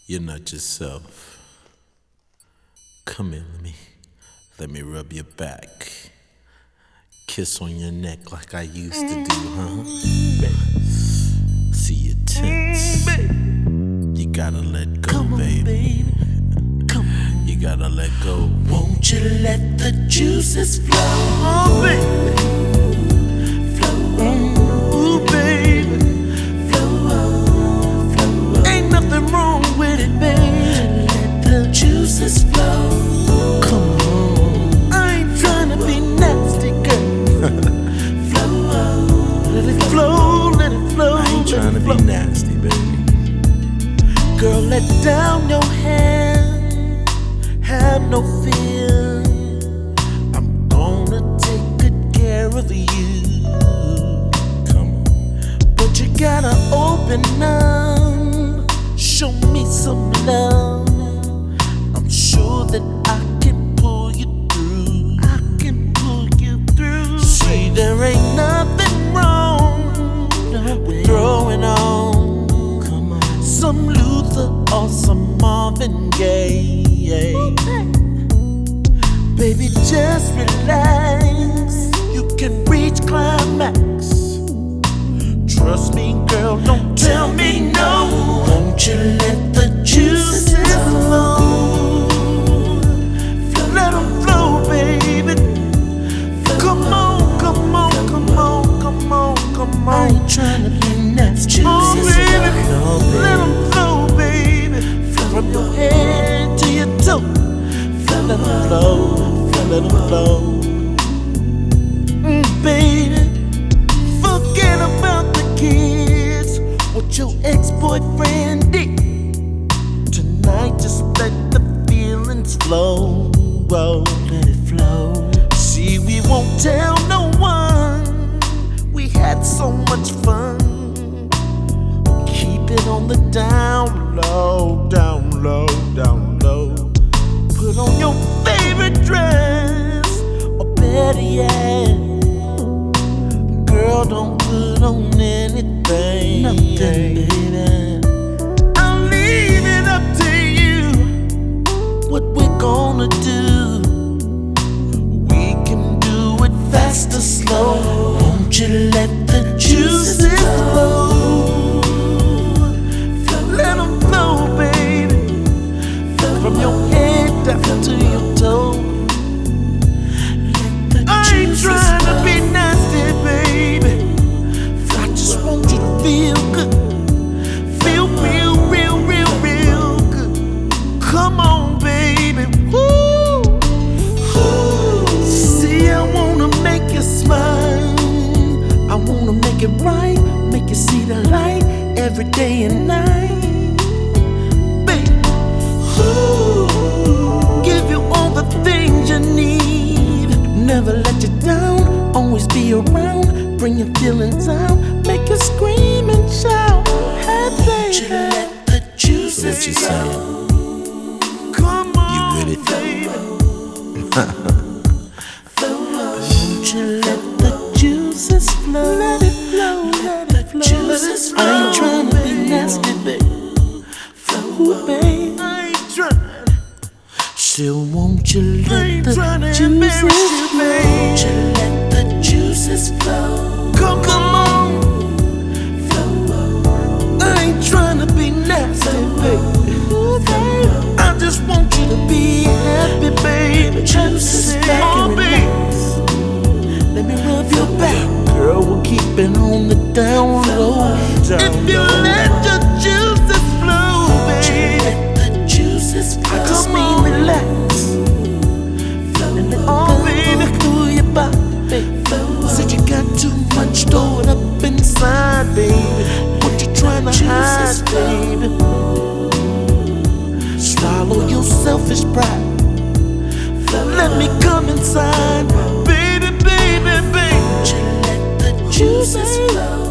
You're not yourself. Come here, let me rub your back. Kiss on your neck like I used to do, huh? See you tense. You gotta let go, baby. You gotta let go. Won't you let the juices flow? Oh, baby. Flow, ooh, baby. Flow, flow. Ain't nothing wrong with it, baby. Let the juices flow. Come on. I ain't trying to be nasty, girl. Flow, let it flow, let it flow. I ain't trying to be nasty, baby. Girl, let down your hand. Have no fear, I'm gonna take good care of you. Come on. But you gotta open up, show me some love. I'm sure that I can pull you through. I can pull you through. See, there ain't nothing wrong with throwing on some Luther or some Marvin Gaye. Baby, just relax. You can reach climax. Trust me, girl, don't tell me no. Won't you let the juices flow? Let them flow, baby. Come on, come on, come on, come on, come on. I ain't trying to be nasty. Oh, baby, let them flow, baby. From your head to your toe. Let them flow, let them flow. Baby, forget about the kids, what your ex-boyfriend did. Tonight just let the feelings flow, let it flow. See, we won't tell no one, we had so much fun. Keep it on the down low, down low, down low. Put on your favorite dress, or better yet, girl, don't put on anything. Nothing, baby. I'll leave it up to you, what we're gonna do. We can do it fast or slow. Won't you let the juices flow? Let them flow, baby. From your head down to your toe. I ain't trying to be nasty, baby. I just want you to feel good. Feel real, real, real, real good. Come on, baby. Woo. See, I wanna make you smile. I wanna make it right. Make you see the light every day and night. Give you all the things you need. Never let you down. Always be around. Bring your feelings out. Make you scream and shout. Hey, baby, let the juices So what you saying? come on, You with it? baby. Won't you let the juices flow? Let it flow, let it flow. Juices flow. I ain't trying to be nasty, baby. Ooh, babe, I ain't trying. Still, won't you let the juices flow? Won't you let the juices flow? Come on, flow. I ain't trying to be nasty, baby. I just want you to be happy, baby. Juices back in relax. Let me rub your back, girl. We'll keep it on the down low. If you let your juices flow, baby, let the juices flow. I just mean relax. And let the through your body, baby. Said you got too much stored up inside, baby. What you trying to hide, baby? Swallow your selfish pride. Let me come inside, baby, baby, baby. Let the juices flow.